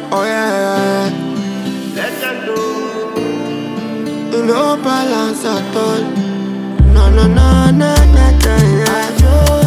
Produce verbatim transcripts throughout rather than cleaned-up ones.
Oh yeah, Legend, oh. no balance at all. No, no, no, no, no, no, yeah.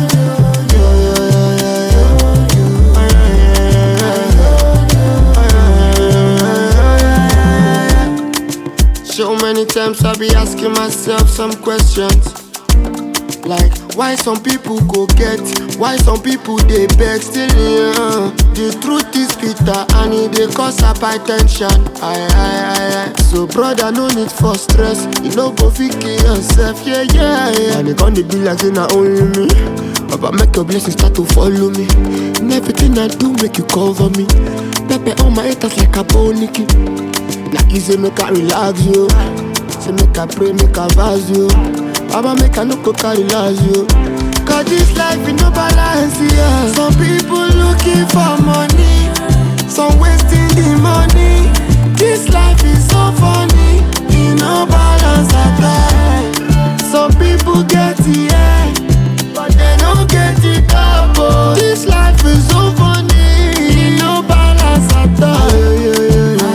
So many times I be asking myself some questions, like why some people go get, why some people they beg still, yeah. The truth is bitter and it dey cause hypertension. Aye, aye, aye, aye. So brother, no need for stress. You no go fit kill yourself, yeah, yeah, yeah. And it gonna be like say na only me. Baba, make your blessings start to follow me. And everything I do make you cover me. Pepe on my haters like a boniki. Na easy make I relax you. Say make I pray, make I verse you. Baba make I no go carry last you. Cause this life is no balance, yeah. Some people looking for money, some wasting the money. This life is so funny, it no balance at all. Some people get it, yeah, but they don't get it up, oh. This life is so funny, it no balance at all. Yeah, yeah, yeah, yeah.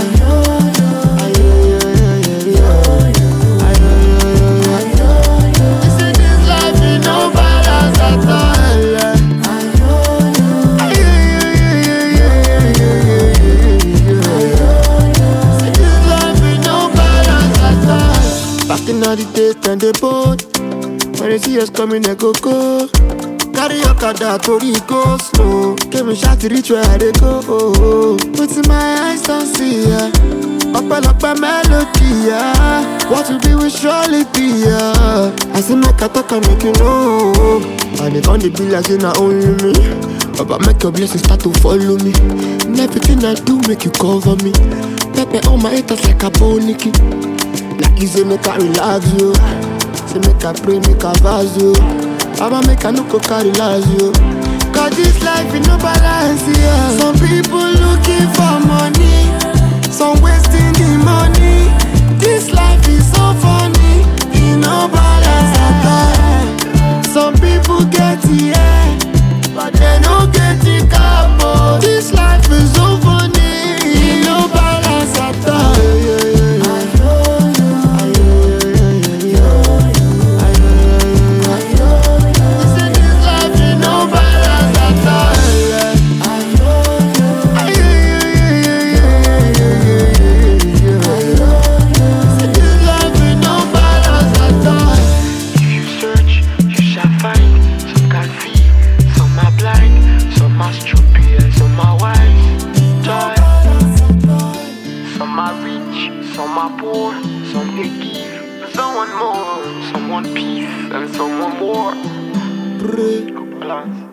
Back in all the days when they boat, when they see us coming they go go. Carry your car down to the go slow. Give me shot to reach where they go. Put in my eyes don't see ya. Up and up a melody, yeah. What will be will surely be, yeah. I say make a talk and make you know. And it only be like say na only me. Baba make your blessings start to follow me. And everything I do make you cover me. Pepe on my haters like a boniki. Na easy make I relax you. Say make I pray, make I verse you. Baba make I no go carry last you. Cause this life is no balance, yeah. Some people looking for money, some wasting the money. This life is so funny, it no balance at all. Some people get it, yeah, but they don't get it up, oh. This life is so funny, it no balance at all. Yeah, yeah, yeah. Some are poor, some they give, someone more, someone peace, and someone more. Pray. Balance.